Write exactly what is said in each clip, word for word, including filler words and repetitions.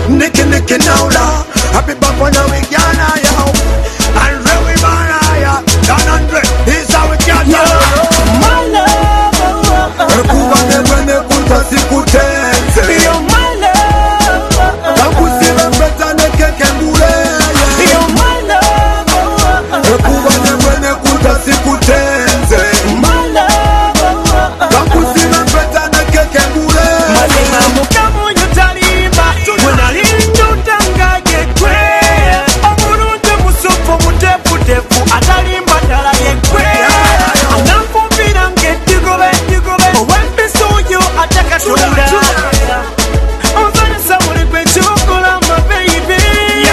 Nicky Nicky now la. Happy back when we can yo. Andre we banaya. Dan Andre, this how we can yo. My love. Kuba nebene kunta sikutenze. You're my love. Kakusibe mbeta neke kembule. You're my love. Kuba nebene kunta sikutenze. My love. Kakusibe mbeta neke kembule. Malenga mukamu nyutalimba. Wenalindu tangaje kwe. Omurunde musufu mutefu tefu. Atalimba tala yekwe. Anamfubira ngetigobe tigobe. Owembisu yo ataka tunda. Onzanisa muli kwe chokola my baby.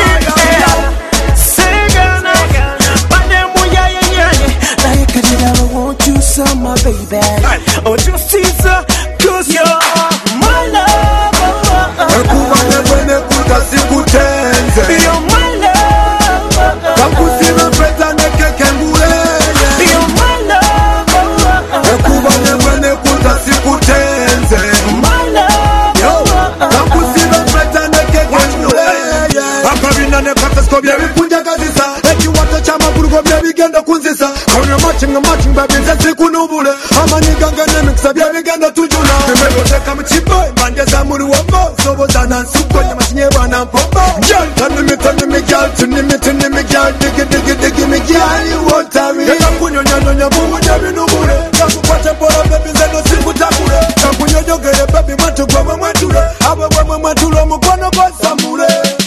Segana. Panemu ya yenyaye. Like I did I want you so my baby. Oh just Caesar. Cause you're my love. Kuba nebene kunta sikutenze. You're my love. Kakusibe mbeta neke kembule. You're my love. Kuba nebene kunta sikutenze. My love. Kakusibe mbeta neke kembule. Akabina ne katasko bya bikunja kazisa. Ekiwato ky'amagulu go bya bigenda kunzisa. Kono matching matching baby nze sikunubule. Amaniga ngene mikisa bya bigenda tujula. Nimeboteka mu kibo mandeza muri wombo. Soboza na nsuko nyama kinyebwa na mpopo. Girl tani mi tani mi girl tuni mi tuni mi girl digi digi digi mi girl you want me. Yaka kunyonya nyonya bubu na binubule. Kakukwate pora baby nze no sikutakule. Kakunyonyogere baby matu gwa mwetule. Awe gwa mwetule mukono gwa samule.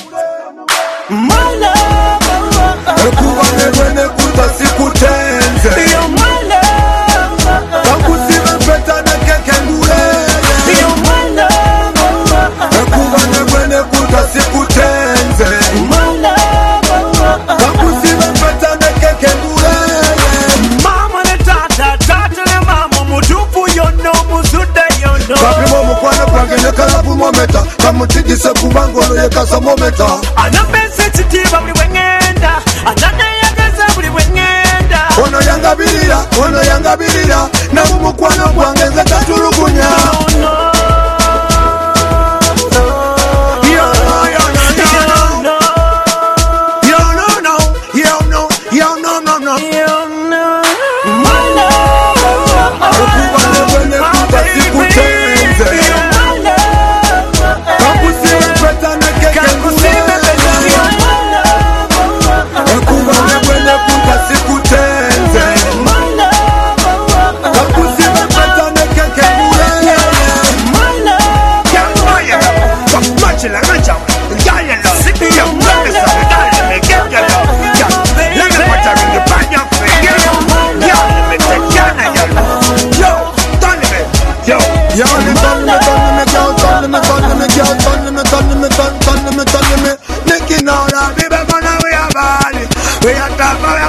My love. Kuba nebene kunta sikutenze. You're my love. Kakusibe mbeta neke kembule. You're my love. Kuba nebene kunta sikutenze. My love. Kakusibe mbeta neke kembule. Mama ne tata, tata ne mama, mutufu yono, musude yono. Kapimo mukwano kwange ne kalabu mometa. Kamutigise kubangolo ye kasa mometa. Anambese chitiba buli wengenda. Ananeyageza buli wengenda. Ono yangabirira, ono yangabirira. Na mukwano kwange nze tatulugunya. No, no. Yo no, yo no, yo no. No. Yo no, no. Yo no, yo no, no, no. You know. My love. Kuba nebene kunta sikutenze. You're my love. Kakusibe mbeta neke kembule. Kuba nebene kunta sikutenze. My love. Kakusibe mbeta neke kembule. My love. Yo, me turn me, turn me, girl, turn me, turn me, girl, turn me, turn me, turn, turn me, turn me. Nicky now, that baby, man, we are bad. We are tough.